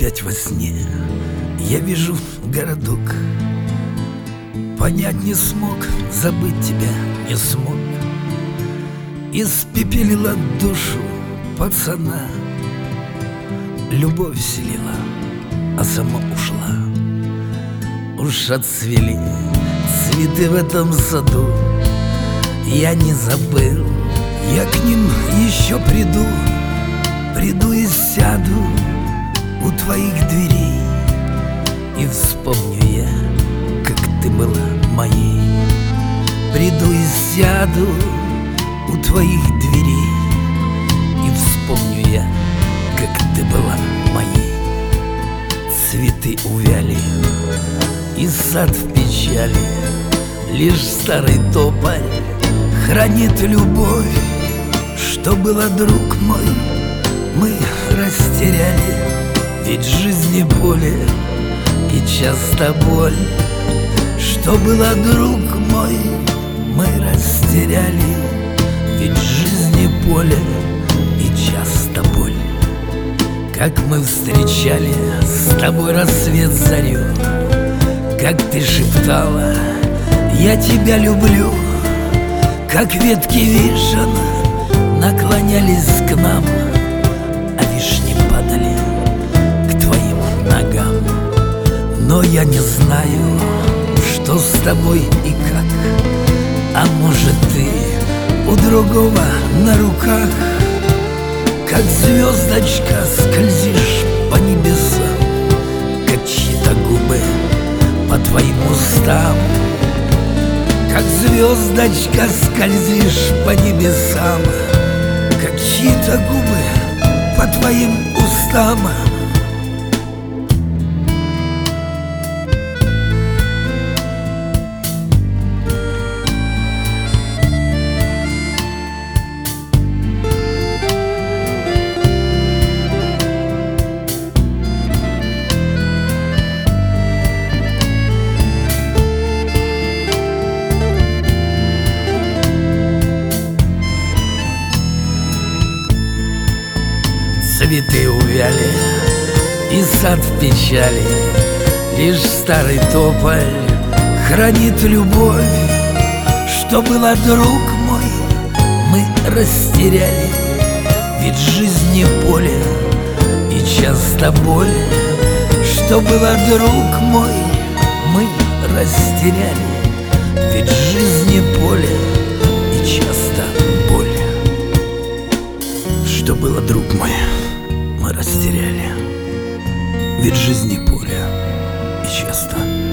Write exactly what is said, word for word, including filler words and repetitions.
опять во сне я вижу городок. Понять не смог, забыть тебя не смог. Испепелила душу пацана. Любовь вселила, а сама ушла. Уж отцвели цветы в этом саду. Я не забыл, я к ним еще приду. Приду и сяду у твоих дверей, и вспомню я, как ты была моей. Приду и сяду у твоих дверей, и вспомню я, как ты была моей. Цветы увяли, и сад в печали, лишь старый тополь хранит любовь. Что было, друг мой, мы растеряли, ведь жизни поле и часто боль. Что было, друг мой, мы растеряли, ведь жизни поле и часто боль. Как мы встречали с тобой рассвет зарю, как ты шептала: я тебя люблю. Как ветки вишен наклонялись к нам, а вишни падали к твоим ногам. Но я не знаю, что с тобой и как. А может, ты у другого на руках, как звездочка скользишь по небесам, как чьи-то губы по твоим устам. Как звездочка скользишь по небесам, как чьи-то губы по твоим устам. Цветы увяли, и сад в печали, лишь старый тополь хранит любовь. Что было, друг мой, мы растеряли, ведь жизни поле и часто боль. Что было, друг мой, мы растеряли, ведь жизни поле и часто боль. Что было, друг мой, мы растеряли, ведь жизни поле и часто